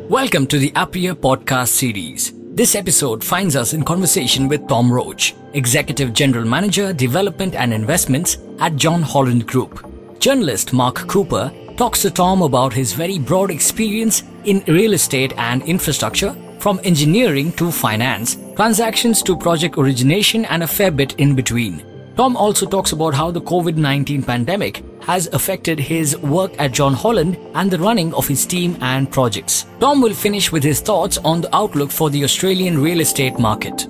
Welcome to the Apria podcast series. This episode finds us in conversation with Tom Roach, Executive General Manager, Development and Investments at John Holland Group. Journalist Mark Cooper talks to Tom about his very broad experience in real estate and infrastructure, from engineering to finance, transactions to project origination, and a fair bit in between. Tom also talks about how the COVID-19 pandemic has affected his work at John Holland and the running of his team and projects. Tom will finish with his thoughts on the outlook for the Australian real estate market.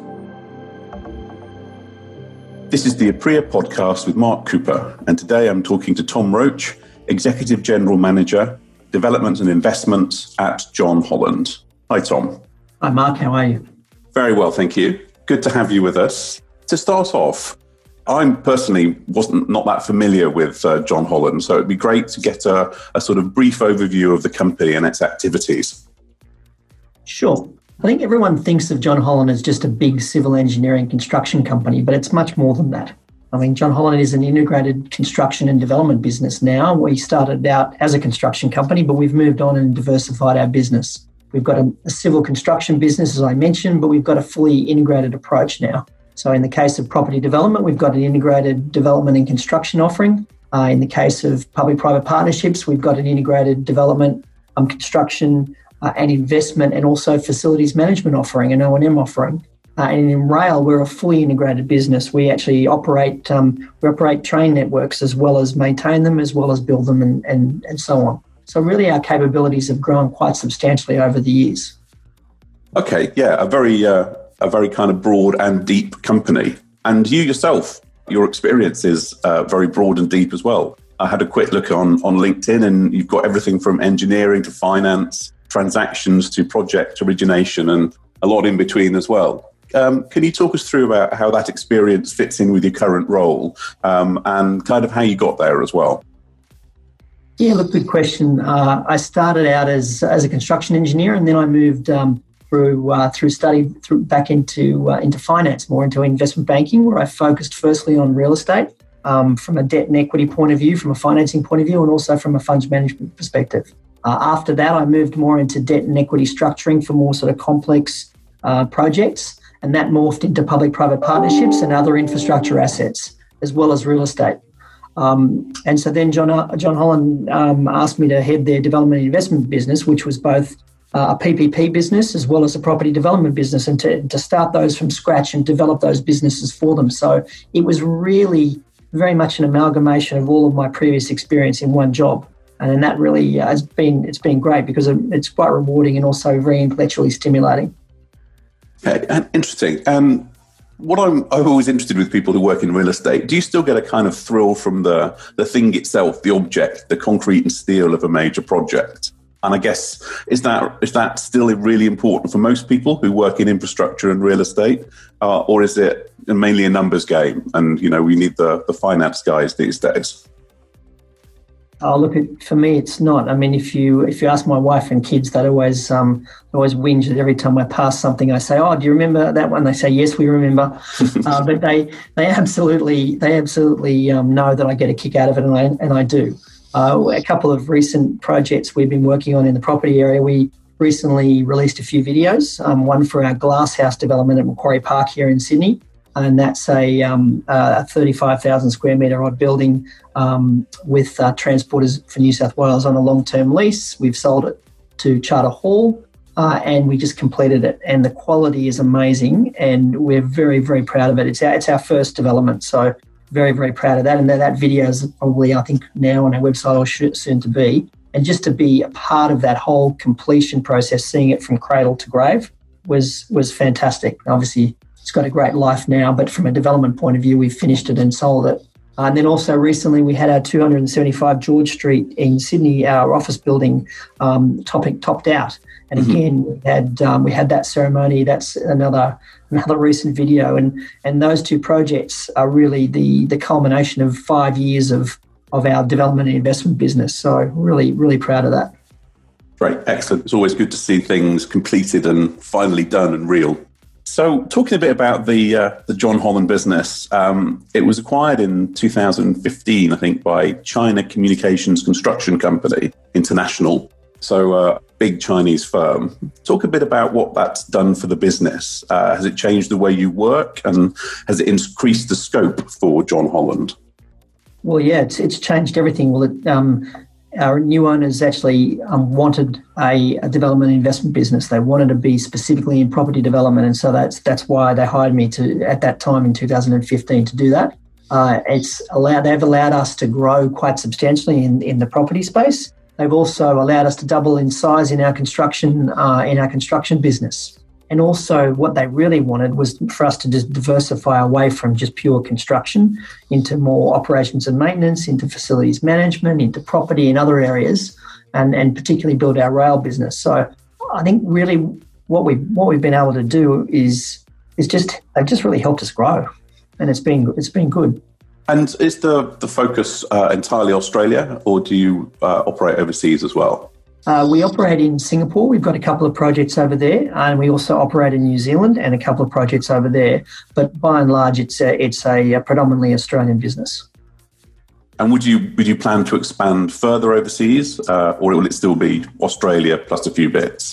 This is the Apria podcast with Mark Cooper, and today I'm talking to Tom Roach, Executive General Manager, Development and Investments at John Holland. Hi, Tom. Hi, Mark. How are you? Very well, thank you. Good to have you with us. To start off, I personally wasn't not that familiar with John Holland, so it'd be great to get a sort of brief overview of the company and its activities. Sure. I think everyone thinks of John Holland as just a big civil engineering construction company, but it's much more than that. I mean, John Holland is an integrated construction and development business now. We started out as a construction company, but we've moved on and diversified our business. We've got a civil construction business, as I mentioned, but we've got a fully integrated approach now. So in the case of property development, we've got an integrated development and construction offering. In the case of public-private partnerships, we've got an integrated development, construction and investment, and also facilities management offering, an O&M offering. And in rail, we're a fully integrated business. We actually operate train networks as well as maintain them, as well as build them and so on. So really our capabilities have grown quite substantially over the years. Okay, yeah, a very kind of broad and deep company. And you yourself, your experience is very broad and deep as well. I had a quick look on LinkedIn, and you've got everything from engineering to finance, transactions to project origination, and a lot in between as well. Can you talk us through about how that experience fits in with your current role and kind of how you got there as well? Yeah, look, good question. I started out as a construction engineer, and then I moved through study back into finance, more into investment banking, where I focused firstly on real estate from a debt and equity point of view, from a financing point of view, and also from a funds management perspective. After that, I moved more into debt and equity structuring for more sort of complex projects, and that morphed into public-private partnerships and other infrastructure assets, as well as real estate. And so then John Holland asked me to head their development and investment business, which was both a PPP business as well as a property development business, and to start those from scratch and develop those businesses for them. So it was really very much an amalgamation of all of my previous experience in one job. And that really it's been great because it's quite rewarding and also very intellectually stimulating. Okay, and interesting. What I'm always interested with people who work in real estate, do you still get a kind of thrill from the thing itself, the object, the concrete and steel of a major project? And I guess, is that still really important for most people who work in infrastructure and real estate? Or is it mainly a numbers game? And, we need the finance guys these days. Oh, look, for me, it's not. I mean, if you ask my wife and kids, they always whinge every time I pass something. I say, "Oh, do you remember that one?" They say, "Yes, we remember." But they absolutely know that I get a kick out of it, and I do. A couple of recent projects we've been working on in the property area. We recently released a few videos. One for our Glasshouse development at Macquarie Park here in Sydney. And that's a 35,000 square metre odd building with Transporters for New South Wales on a long-term lease. We've sold it to Charter Hall and we just completed it. And the quality is amazing and we're very, very proud of it. It's our first development, so very, very proud of that. And that video is probably, I think, now on our website or soon to be. And just to be a part of that whole completion process, seeing it from cradle to grave was fantastic. Obviously, it's got a great life now, but from a development point of view, we've finished it and sold it. And then also recently we had our 275 George Street in Sydney, our office building, topped out. And again, we had that ceremony. That's another recent video. And those two projects are really the culmination of 5 years of our development and investment business. So really, really proud of that. Great, excellent. It's always good to see things completed and finally done and real. So talking a bit about the John Holland business, it was acquired in 2015, I think, by China Communications Construction Company International. So big Chinese firm. Talk a bit about what that's done for the business. Has it changed the way you work, and has it increased the scope for John Holland? Well, yeah, it's changed everything. Well, our new owners actually wanted a development investment business. They wanted to be specifically in property development, and so that's why they hired me to at that time in 2015 to do that. They've allowed us to grow quite substantially in the property space. They've also allowed us to double in size in our construction business. And also what they really wanted was for us to just diversify away from just pure construction into more operations and maintenance, into facilities management, into property and other areas, and particularly build our rail business. So I think really what we've been able to do is they've just really helped us grow, and it's been good. And is the focus entirely Australia, or do you operate overseas as well? We operate in Singapore. We've got a couple of projects over there, and we also operate in New Zealand and a couple of projects over there. But by and large, it's a predominantly Australian business. And would you plan to expand further overseas, or will it still be Australia plus a few bits?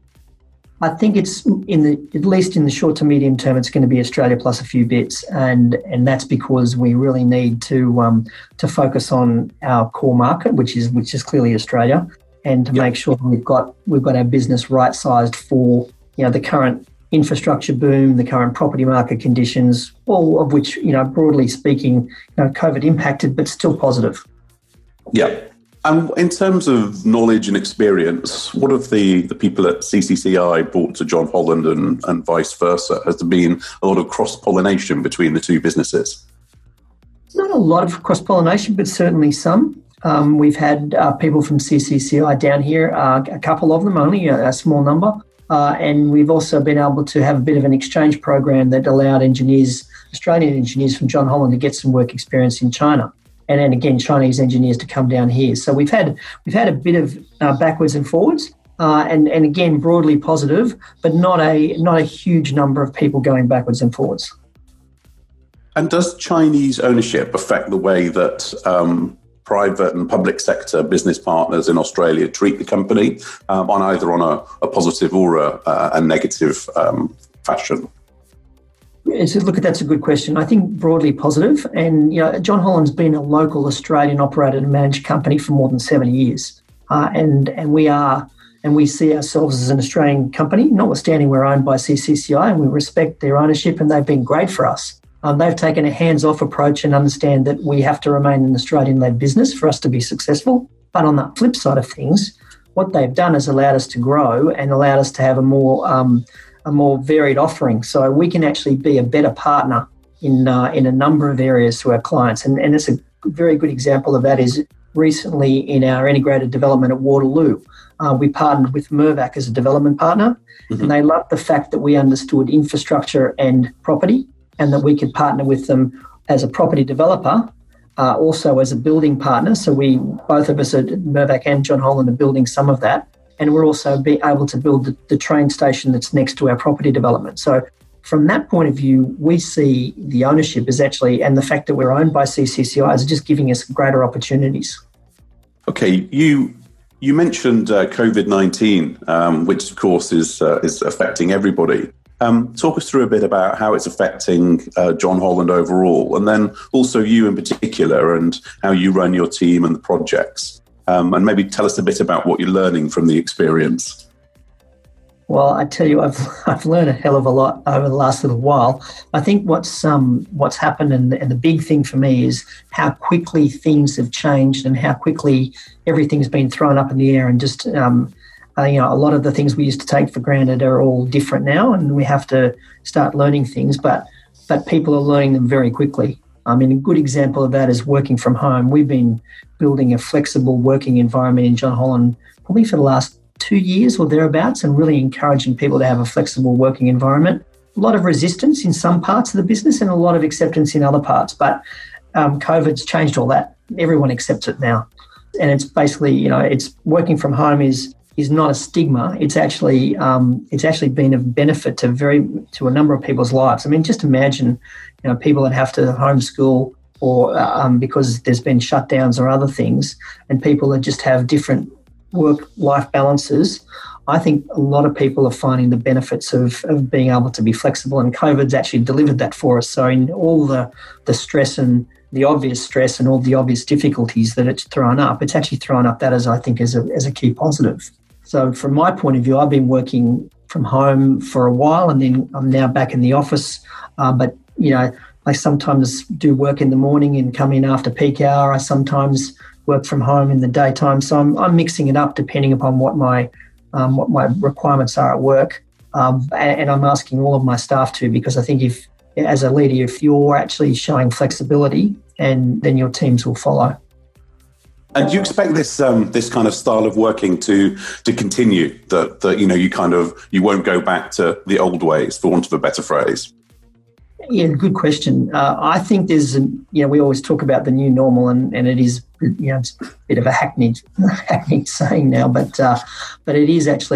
I think it's at least in the short to medium term, it's going to be Australia plus a few bits, and that's because we really need to focus on our core market, which is clearly Australia, and to make sure we've got our business right sized for the current infrastructure boom, the current property market conditions, all of which broadly speaking, COVID impacted, but still positive. Yeah. And in terms of knowledge and experience, what have the people at CCCI brought to John Holland and vice versa? Has there been a lot of cross-pollination between the two businesses? Not a lot of cross-pollination, but certainly some. We've had people from CCCI down here, a couple of them only, a small number. And we've also been able to have a bit of an exchange program that allowed Australian engineers from John Holland to get some work experience in China. And then again, Chinese engineers to come down here. So we've had a bit of backwards and forwards, and again broadly positive, but not a huge number of people going backwards and forwards. And does Chinese ownership affect the way that private and public sector business partners in Australia treat the company, either on a positive or a negative fashion? Look, that's a good question. I think broadly positive. And John Holland's been a local Australian operated and managed company for more than 70 years, and we see ourselves as an Australian company. Notwithstanding, we're owned by CCCI, and we respect their ownership, and they've been great for us. They've taken a hands-off approach and understand that we have to remain an Australian-led business for us to be successful. But on the flip side of things, what they've done is allowed us to grow and allowed us to have a more varied offering. So we can actually be a better partner in a number of areas to our clients. And it's a very good example of that is recently in our integrated development at Waterloo. We partnered with Mirvac as a development partner, and they loved the fact that we understood infrastructure and property, and that we could partner with them as a property developer, also as a building partner. So both of us at Mirvac and John Holland are building some of that. And we're also be able to build the train station that's next to our property development. So from that point of view, we see the ownership is actually, and the fact that we're owned by CCCI is just giving us greater opportunities. Okay, you mentioned COVID-19, which of course is affecting everybody. Talk us through a bit about how it's affecting John Holland overall, and then also you in particular, and how you run your team and the projects. And maybe tell us a bit about what you're learning from the experience. Well, I tell you, I've learned a hell of a lot over the last little while. I think what's happened, and the big thing for me is how quickly things have changed and how quickly everything's been thrown up in the air, and just a lot of the things we used to take for granted are all different now, and we have to start learning things. But people are learning them very quickly. I mean, a good example of that is working from home. We've been building a flexible working environment in John Holland probably for the last 2 years or thereabouts, and really encouraging people to have a flexible working environment. A lot of resistance in some parts of the business and a lot of acceptance in other parts. But COVID's changed all that. Everyone accepts it now. And it's basically, it's working from home is not a stigma. It's actually been of benefit to a number of people's lives. I mean, just imagine, people that have to homeschool or because there's been shutdowns or other things, and people that just have different work-life balances, I think a lot of people are finding the benefits of being able to be flexible, and COVID's actually delivered that for us. So in all the stress and the obvious stress and all the obvious difficulties that it's thrown up, it's actually thrown up that as a key positive. So from my point of view, I've been working from home for a while, and then I'm now back in the office. But, I sometimes do work in the morning and come in after peak hour. I sometimes work from home in the daytime. So I'm mixing it up depending upon what my requirements are at work. And I'm asking all of my staff to, because I think if, as a leader, if you're actually showing flexibility, and then your teams will follow. And do you expect this kind of style of working to continue? That you won't go back to the old ways, for want of a better phrase? Yeah, good question. I think there's, we always talk about the new normal, and it is, it's a bit of a hackneyed saying now, but it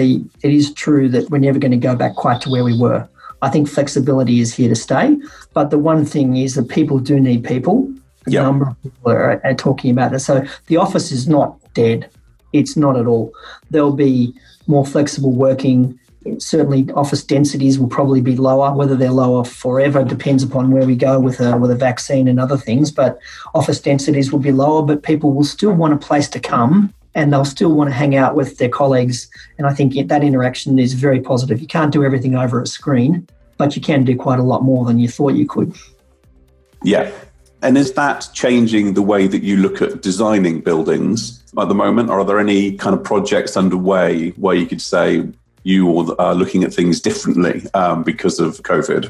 is true that we're never going to go back quite to where we were. I think flexibility is here to stay, but the one thing is that people do need people. A number of people are talking about that. So the office is not dead. It's not at all. There'll be more flexible working. Certainly office densities will probably be lower. Whether they're lower forever depends upon where we go with a vaccine and other things. But office densities will be lower, but people will still want a place to come, and they'll still want to hang out with their colleagues. And I think that interaction is very positive. You can't do everything over a screen, but you can do quite a lot more than you thought you could. Yeah. And is that changing the way that you look at designing buildings at the moment? Or are there any kind of projects underway where you could say you are looking at things differently because of COVID?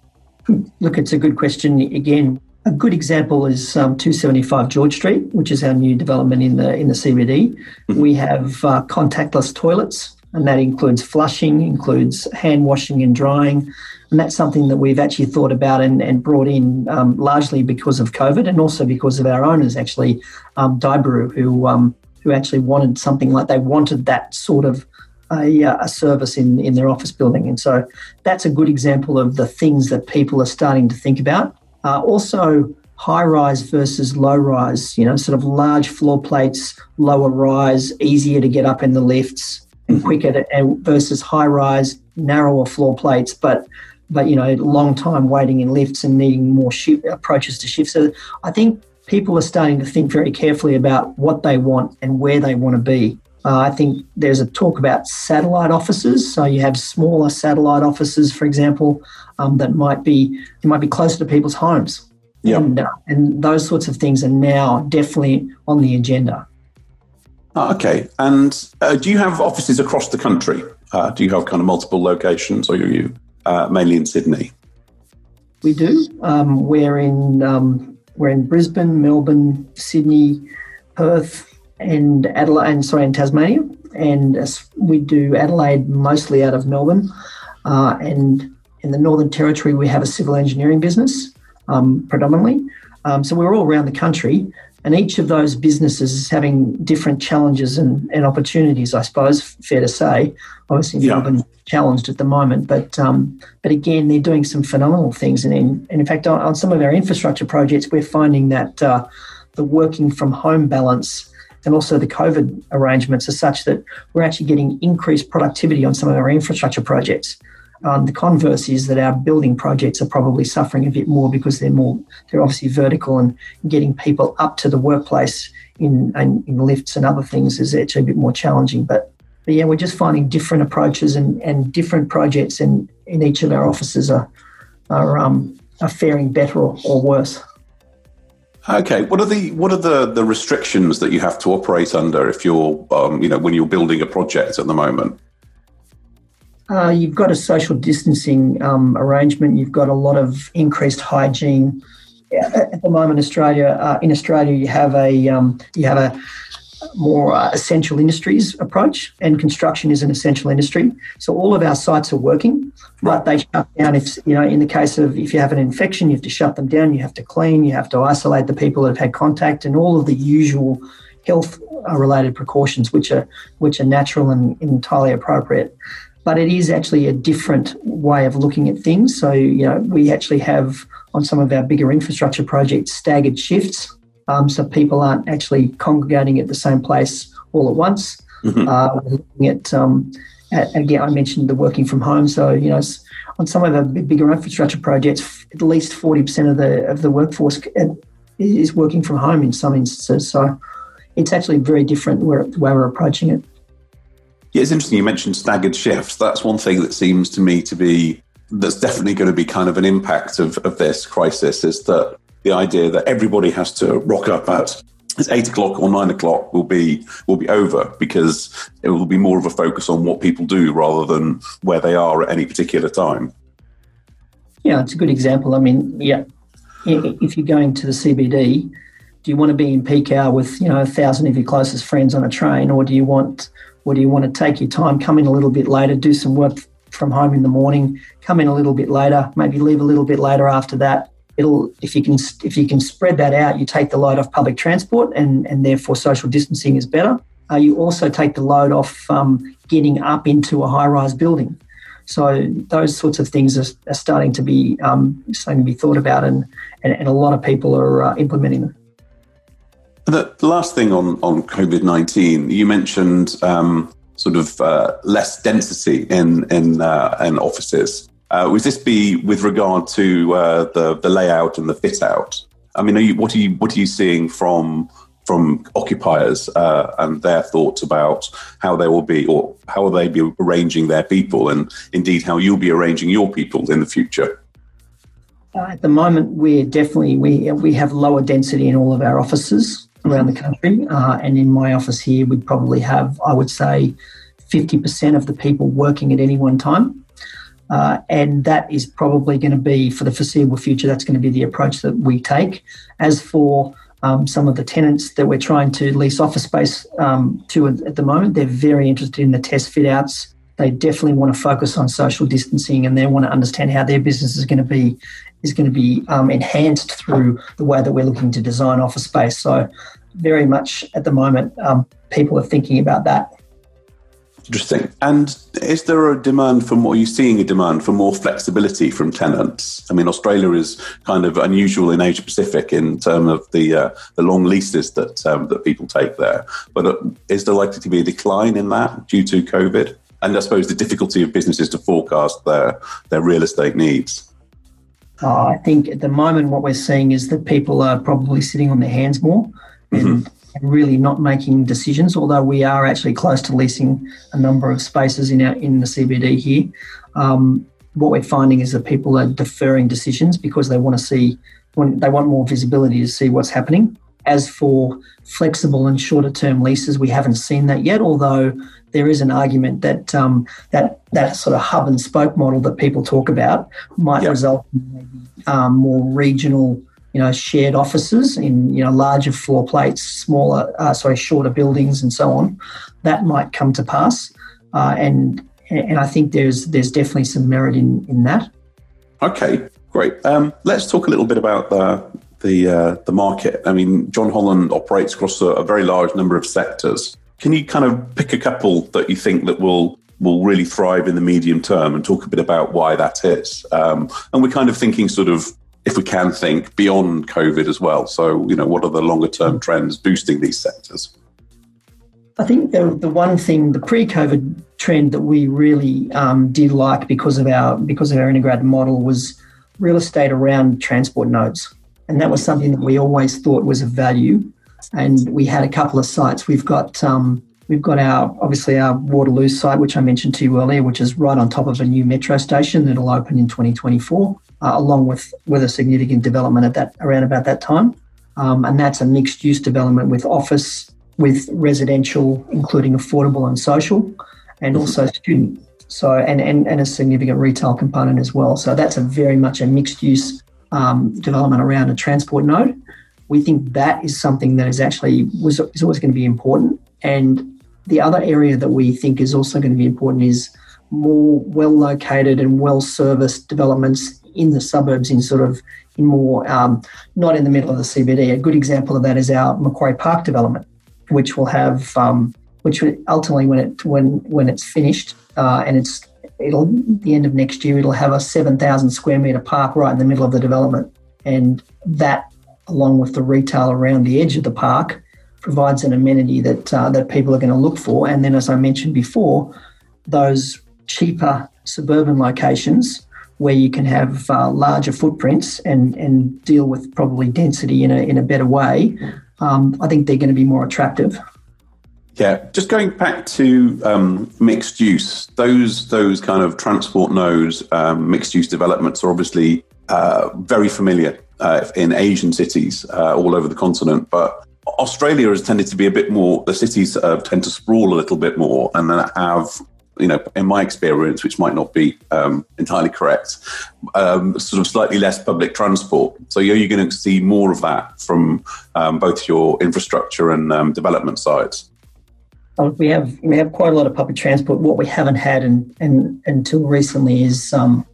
Look, it's a good question. Again, a good example is 275 George Street, which is our new development in the CBD. Mm-hmm. We have contactless toilets, and that includes flushing, includes hand washing and drying. And that's something that we've actually thought about and brought in largely because of COVID, and also because of our owners, actually, Daibaru, who actually wanted something like, they wanted that sort of a service in their office building. And so that's a good example of the things that people are starting to think about. Also, high-rise versus low-rise, sort of large floor plates, lower rise, easier to get up in the lifts and quicker versus high-rise, narrower floor plates, but long time waiting in lifts and needing more approaches to shift. So I think people are starting to think very carefully about what they want and where they want to be. I think there's a talk about satellite offices. So you have smaller satellite offices, for example, that might be closer to people's homes. Yeah. And those sorts of things are now definitely on the agenda. Okay. And do you have offices across the country? Do you have kind of multiple locations, or are you mainly in Sydney? We do. We're in Brisbane, Melbourne, Sydney, Perth, and Adelaide, and Tasmania. And we do Adelaide mostly out of Melbourne. And in the Northern Territory, we have a civil engineering business predominantly. So we're all around the country. And each of those businesses is having different challenges and opportunities, I suppose, fair to say. Obviously, Melbourne challenged at the moment, but again, they're doing some phenomenal things. And in fact, on some of our infrastructure projects, we're finding that the working from home balance and also the COVID arrangements are such that we're actually getting increased productivity on some of our infrastructure projects. The converse is that our building projects are probably suffering a bit more because they're obviously vertical, and getting people up to the workplace in lifts and other things is actually a bit more challenging. But yeah, we're just finding different approaches and different projects in each of our offices are faring better or worse. Okay, what are the restrictions that you have to operate under if you're when you're building a project at the moment? You've got a social distancing arrangement. You've got a lot of increased hygiene. At the moment, in Australia, you have a more essential industries approach, and construction is an essential industry. So all of our sites are working, but they shut down in the case of if you have an infection, you have to shut them down. You have to clean. You have to isolate the people that have had contact, and all of the usual health-related precautions, which are natural and entirely appropriate. But it is actually a different way of looking at things. So, we actually have on some of our bigger infrastructure projects staggered shifts. So people aren't actually congregating at the same place all at once. We're looking at, again, I mentioned the working from home. So, on some of the bigger infrastructure projects, at least 40% of the workforce is working from home in some instances. So it's actually very different the way we're approaching it. Yeah, it's interesting you mentioned staggered shifts. That's one thing that seems to me to be, that's definitely going to be kind of an impact of this crisis, is that the idea that everybody has to rock up at 8 o'clock or 9 o'clock will be over, because it will be more of a focus on what people do rather than where they are at any particular time. Yeah, it's a good example. I mean, yeah, if you're going to the CBD, do you want to be in peak hour with 1,000 of your closest friends on a train, or do you want to take your time, come in a little bit later, do some work from home in the morning, come in a little bit later, maybe leave a little bit later after that? If you can spread that out, you take the load off public transport, and therefore social distancing is better. You also take the load off getting up into a high-rise building. So those sorts of things are starting to be thought about, and a lot of people are implementing them. The last thing on COVID-19, you mentioned less density in offices. Would this be with regard to the layout and the fit out? I mean, what are you seeing from occupiers and their thoughts about how they will be, or how will they be arranging their people, and indeed how you'll be arranging your people in the future? At the moment, we have lower density in all of our offices around the country, and in my office here, we'd probably have, I would say, 50% of the people working at any one time. And that is probably going to be, for the foreseeable future, that's going to be the approach that we take. As for some of the tenants that we're trying to lease office space to at the moment, they're very interested in the test fit outs. They definitely want to focus on social distancing, and they want to understand how their business is going to be enhanced through the way that we're looking to design office space. So very much at the moment, people are thinking about that. Interesting. And is there a demand are you seeing a demand for more flexibility from tenants? I mean, Australia is kind of unusual in Asia Pacific in terms of the long leases that people take there. But is there likely to be a decline in that due to COVID? And I suppose the difficulty of businesses to forecast their real estate needs. I think at the moment what we're seeing is that people are probably sitting on their hands more and really not making decisions, although we are actually close to leasing a number of spaces in the CBD here. What we're finding is that people are deferring decisions because they want more visibility to see what's happening. As for flexible and shorter term leases, we haven't seen that yet, although there is an argument that that sort of hub and spoke model that people talk about might result in maybe more regional, shared offices in, larger floor plates, shorter buildings and so on. That might come to pass. And I think there's definitely some merit in that. Okay, great. Let's talk a little bit about the market. I mean, John Holland operates across a very large number of sectors. Can you kind of pick a couple that you think that will really thrive in the medium term, and talk a bit about why that is? And we're kind of thinking sort of, if we can think beyond COVID as well. So, what are the longer term trends boosting these sectors? I think the one thing, the pre-COVID trend that we really did like because of our integrated model was real estate around transport nodes. And that was something that we always thought was of value. And we had a couple of sites. We've got our Waterloo site, which I mentioned to you earlier, which is right on top of a new metro station that'll open in 2024, along with a significant development around about that time. And that's a mixed use development with office, with residential, including affordable and social, and also student. So and a significant retail component as well. So that's very much a mixed use development around a transport node. We think that is something that is always going to be important. And the other area that we think is also going to be important is more well-located and well-serviced developments in the suburbs, in more not in the middle of the CBD. A good example of that is our Macquarie Park development, which will have, which ultimately when it's finished and it'll the end of next year, it'll have a 7,000 square metre park right in the middle of the development, and that, along with the retail around the edge of the park, provides an amenity that people are going to look for. And then, as I mentioned before, those cheaper suburban locations where you can have larger footprints and deal with probably density in a better way, I think they're going to be more attractive. Yeah, just going back to mixed use, those kind of transport nodes, mixed use developments are obviously very familiar in Asian cities all over the continent. But Australia has tended to be a bit more, the cities tend to sprawl a little bit more and then have, in my experience, which might not be entirely correct, sort of slightly less public transport. So you're going to see more of that from both your infrastructure and development sides. We have quite a lot of public transport. What we haven't had until recently is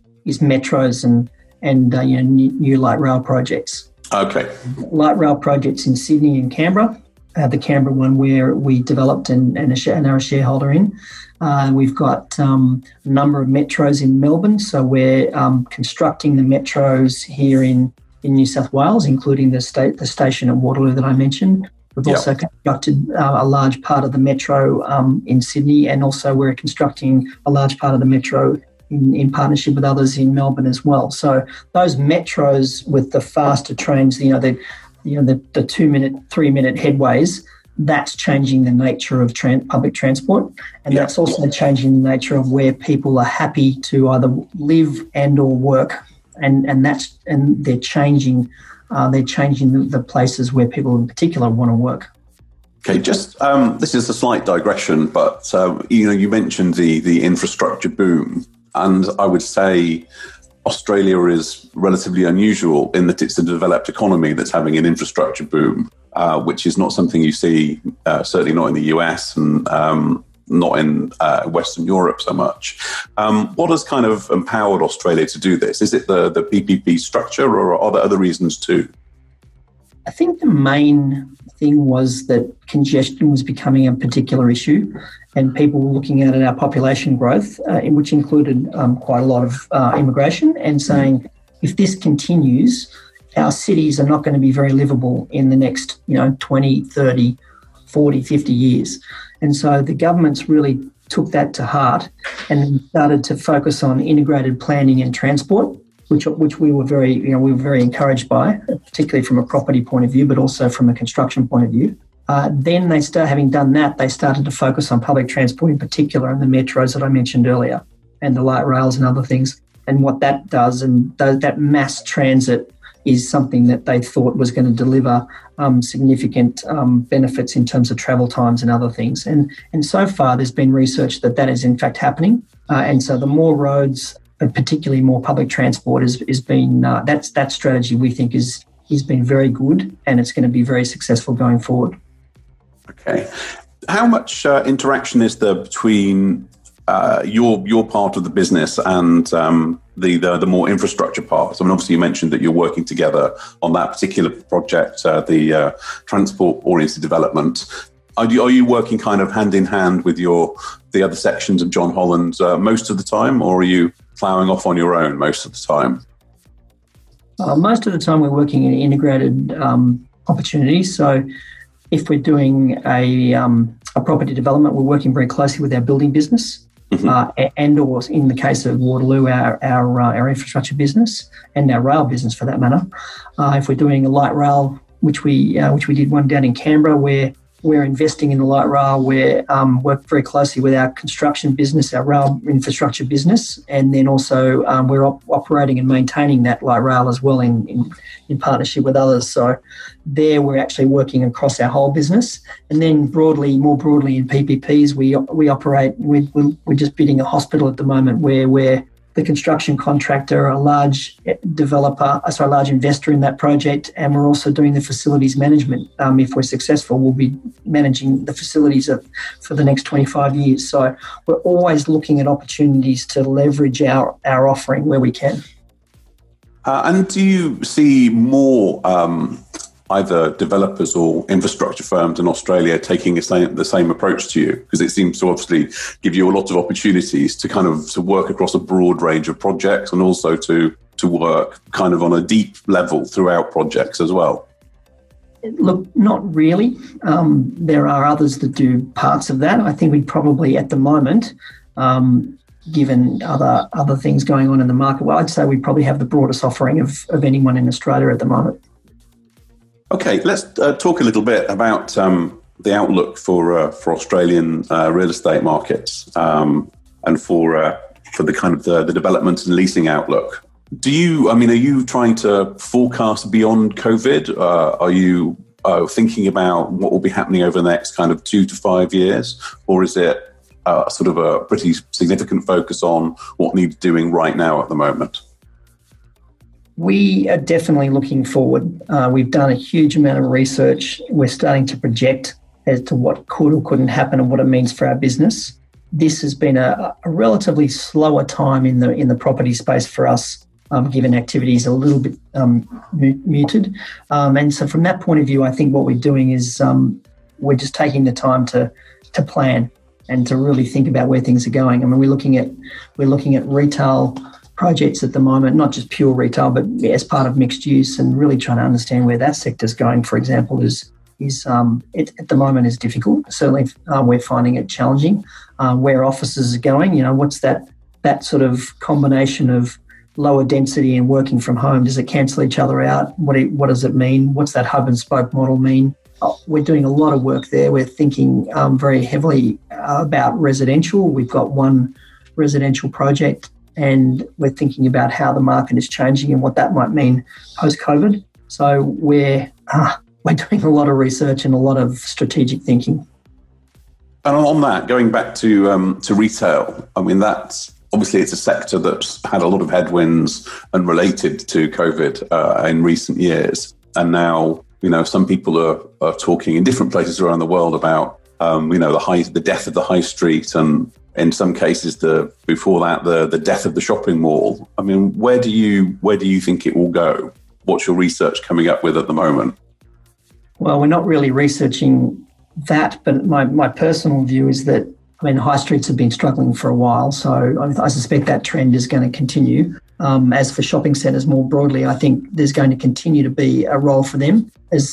metros and new light rail projects. Okay. Light rail projects in Sydney and Canberra. The Canberra one where we developed and are a shareholder in. We've got a number of metros in Melbourne. So we're constructing the metros here in New South Wales, including the station at Waterloo that I mentioned. We've also constructed a large part of the metro in Sydney, and also we're constructing a large part of the metro in partnership with others in Melbourne as well. So those metros with the faster trains, the 2-minute, 3-minute headways, that's changing the nature of public transport, and that's also changing the nature of where people are happy to either live and or work, and they're changing. They're changing the places where people in particular want to work. Okay, just this is a slight digression, but you mentioned the infrastructure boom, and I would say Australia is relatively unusual in that it's a developed economy that's having an infrastructure boom, which is not something you see, certainly not in the US and not in Western Europe so much. What has kind of empowered Australia to do this? Is it the PPP structure, or are there other reasons too? I think the main thing was that congestion was becoming a particular issue, and people were looking at our population growth, which included quite a lot of immigration, and saying, if this continues, our cities are not going to be very livable in the next 20, 30, 40, 50 years. And so the governments really took that to heart and started to focus on integrated planning and transport, which we were very encouraged by, particularly from a property point of view, but also from a construction point of view. Then having done that, they started to focus on public transport in particular, and the metros that I mentioned earlier, and the light rails and other things. And what that does, and that mass transit is something that they thought was going to deliver significant benefits in terms of travel times and other things. And so far, there's been research that is in fact happening. And so the more roads, and particularly more public transport, has been that strategy we think is been very good, and it's going to be very successful going forward. Okay. How much interaction is there between your part of the business and the more infrastructure part? I mean, obviously you mentioned that you're working together on that particular project, the transport-oriented development. Are you working kind of hand in hand with the other sections of John Holland most of the time, or are you ploughing off on your own most of the time? Most of the time we're working in integrated opportunities. So if we're doing a property development, we're working very closely with our building business. And or in the case of Waterloo, our infrastructure business and our rail business for that matter. If we're doing a light rail, which we did one down in Canberra, where we're investing in the light rail, we work very closely with our construction business, our rail infrastructure business, and then also we're operating and maintaining that light rail as well in partnership with others. So there we're actually working across our whole business. And then more broadly in PPPs, we operate, we're just bidding a hospital at the moment where we're the construction contractor, a large large investor in that project, and we're also doing the facilities management. If we're successful, we'll be managing the facilities for the next 25 years. So we're always looking at opportunities to leverage our offering where we can. And do you see more either developers or infrastructure firms in Australia taking the same approach to you? Because it seems to obviously give you a lot of opportunities to work across a broad range of projects, and also to work kind of on a deep level throughout projects as well. Look, not really. There are others that do parts of that. I think we probably, at the moment, given other things going on in the market, well, I'd say we probably have the broadest offering of anyone in Australia at the moment. Okay, let's talk a little bit about the outlook for Australian real estate markets and for the kind of the development and leasing outlook. Are you trying to forecast beyond COVID? Are you thinking about what will be happening over the next kind of 2 to 5 years? Or is it sort of a pretty significant focus on what needs doing right now at the moment? We are definitely looking forward. We've done a huge amount of research. We're starting to project as to what could or couldn't happen and what it means for our business. This has been a relatively slower time in the property space for us, given activity is a little bit muted. And so from that point of view, I think what we're doing is we're just taking the time to plan and to really think about where things are going. I mean, we're looking at retail projects at the moment, not just pure retail, but as part of mixed use, and really trying to understand where that sector's going, for example, is at the moment is difficult. Certainly we're finding it challenging. Where offices are going, what's that sort of combination of lower density and working from home? Does it cancel each other out? What does it mean? What's that hub and spoke model mean? We're doing a lot of work there. We're thinking very heavily about residential. We've got one residential project, and we're thinking about how the market is changing and what that might mean post-COVID. So we're doing a lot of research and a lot of strategic thinking. And on that, going back to retail, I mean, that's obviously it's a sector that's had a lot of headwinds and related to COVID in recent years. And now, some people are talking in different places around the world about, the death of the high street, and in some cases, before that, the death of the shopping mall. I mean, where do you think it will go? What's your research coming up with at the moment? Well, we're not really researching that, but my personal view is that, high streets have been struggling for a while, so I suspect that trend is going to continue. As for shopping centres more broadly, I think there's going to continue to be a role for them,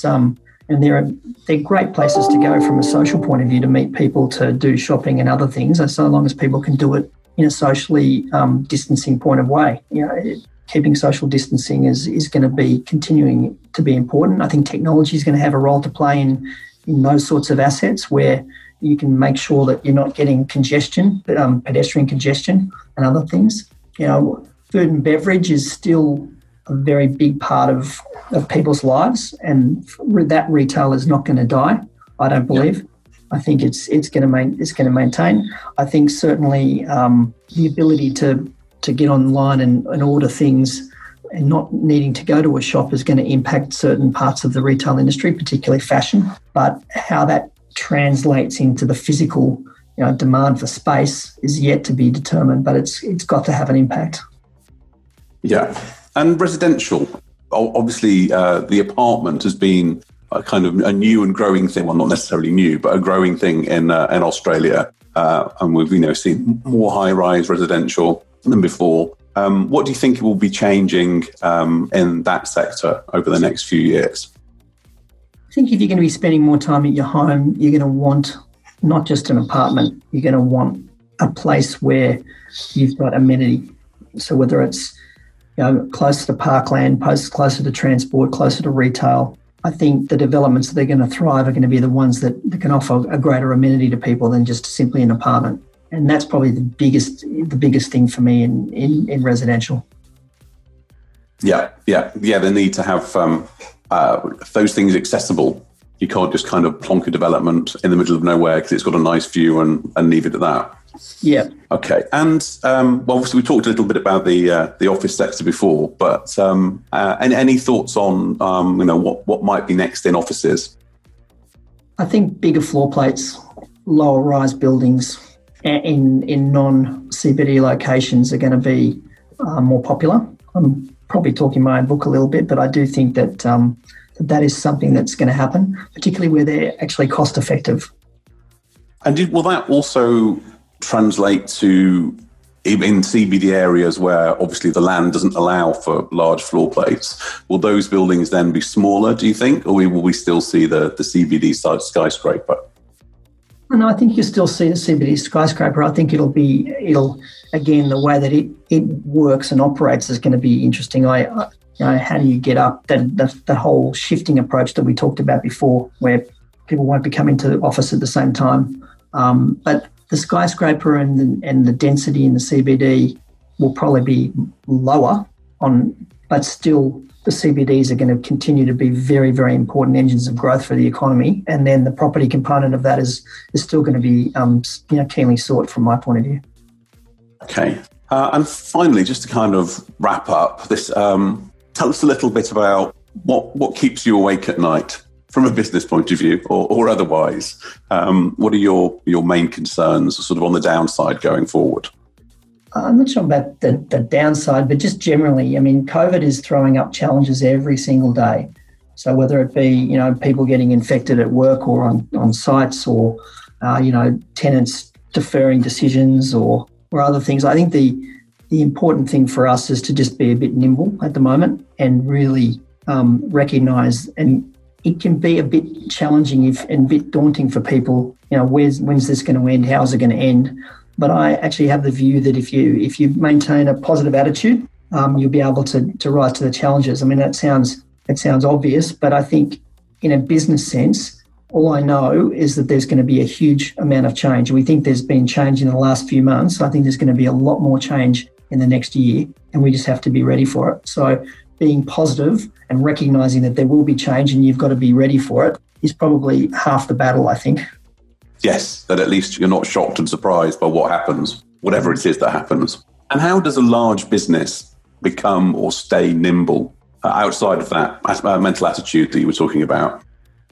and they're great places to go from a social point of view to meet people, to do shopping and other things, so long as people can do it in a socially distancing point of way. Keeping social distancing is going to be continuing to be important. I think technology is going to have a role to play in those sorts of assets where you can make sure that you're not getting congestion, pedestrian congestion and other things. Food and beverage is still a very big part of people's lives, and that retail is not going to die, I don't believe. Yep. I think it's going to maintain. I think certainly the ability to get online and order things and not needing to go to a shop is going to impact certain parts of the retail industry, particularly fashion. But how that translates into the physical demand for space is yet to be determined, but it's got to have an impact. Yeah. And residential, obviously the apartment has been a kind of a new and growing thing. Well, not necessarily new, but a growing thing in Australia. And we've seen more high-rise residential than before. What do you think will be changing in that sector over the next few years? I think if you're going to be spending more time at your home, you're going to want not just an apartment, you're going to want a place where you've got amenity. So whether it's closer to parkland, closer to transport, closer to retail, I think the developments that are going to thrive are going to be the ones that can offer a greater amenity to people than just simply an apartment. And that's probably the biggest thing for me in residential. Yeah. The need to have those things accessible. You can't just kind of plonk a development in the middle of nowhere because it's got a nice view and leave it at that. Yeah. Okay. And obviously we talked a little bit about the office sector before, but any thoughts on what might be next in offices? I think bigger floor plates, lower rise buildings in non-CBD locations are going to be more popular. I'm probably talking my own book a little bit, but I do think that that is something that's going to happen, particularly where they're actually cost effective. And will that also translate to in CBD areas where obviously the land doesn't allow for large floor plates, will those buildings then be smaller, do you think? Or will we still see the CBD side skyscraper? No, I think you'll still see the CBD skyscraper. I think it'll again, the way that it works and operates is going to be interesting. How do you get up that whole shifting approach that we talked about before, where people won't be coming to the office at the same time? But the skyscraper and the density in the CBD will probably be lower but still the CBDs are going to continue to be very, very important engines of growth for the economy. And then the property component of that is still going to be keenly sought from my point of view. Okay. And finally, just to kind of wrap up this, tell us a little bit about what keeps you awake at night from a business point of view or otherwise. What are your main concerns sort of on the downside going forward? I'm not sure about the downside, but just generally, I mean, COVID is throwing up challenges every single day. So whether it be, people getting infected at work or on sites or, tenants deferring decisions or other things, I think the important thing for us is to just be a bit nimble at the moment and really recognise, and it can be a bit challenging and a bit daunting for people, when's this going to end, how's it going to end? But I actually have the view that if you maintain a positive attitude, you'll be able to rise to the challenges. I mean, it sounds obvious, but I think in a business sense, all I know is that there's going to be a huge amount of change. We think there's been change in the last few months. I think there's going to be a lot more change in the next year, and we just have to be ready for it. So being positive and recognising that there will be change and you've got to be ready for it is probably half the battle, I think. Yes, that at least you're not shocked and surprised by what happens, whatever it is that happens. And how does a large business become or stay nimble outside of that mental attitude that you were talking about?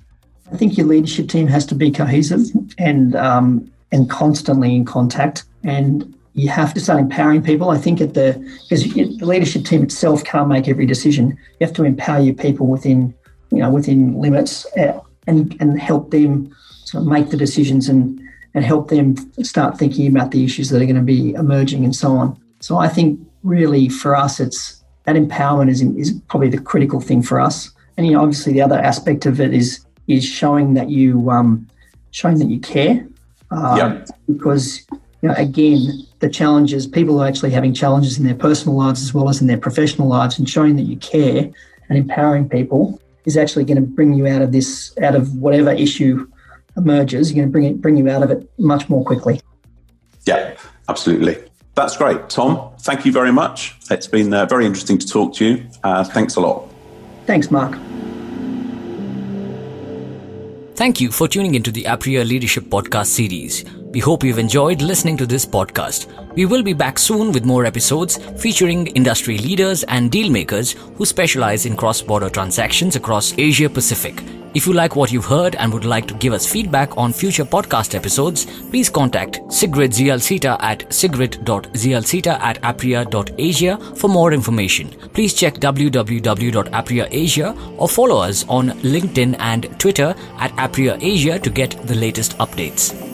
I think your leadership team has to be cohesive and constantly in contact, and you have to start empowering people. I think because the leadership team itself can't make every decision. You have to empower your people within limits and help them sort of make the decisions and help them start thinking about the issues that are going to be emerging and so on. So I think really for us, it's that empowerment is probably the critical thing for us. And obviously the other aspect of it is showing that you care. Because again, the challenges, people are actually having challenges in their personal lives as well as in their professional lives, and showing that you care and empowering people is actually going to bring you out of whatever issue emerges. You're going to bring you out of it much more quickly. Yeah, absolutely. That's great. Tom, thank you very much. It's been very interesting to talk to you. Thanks a lot. Thanks, Mark. Thank you for tuning into the Apria Leadership Podcast series. We hope you've enjoyed listening to this podcast. We will be back soon with more episodes featuring industry leaders and deal makers who specialize in cross-border transactions across Asia Pacific. If you like what you've heard and would like to give us feedback on future podcast episodes, please contact Sigrid Zialsita at sigrid.zialsita@apria.asia for more information. Please check www.apria.asia or follow us on LinkedIn and Twitter at Apria Asia to get the latest updates.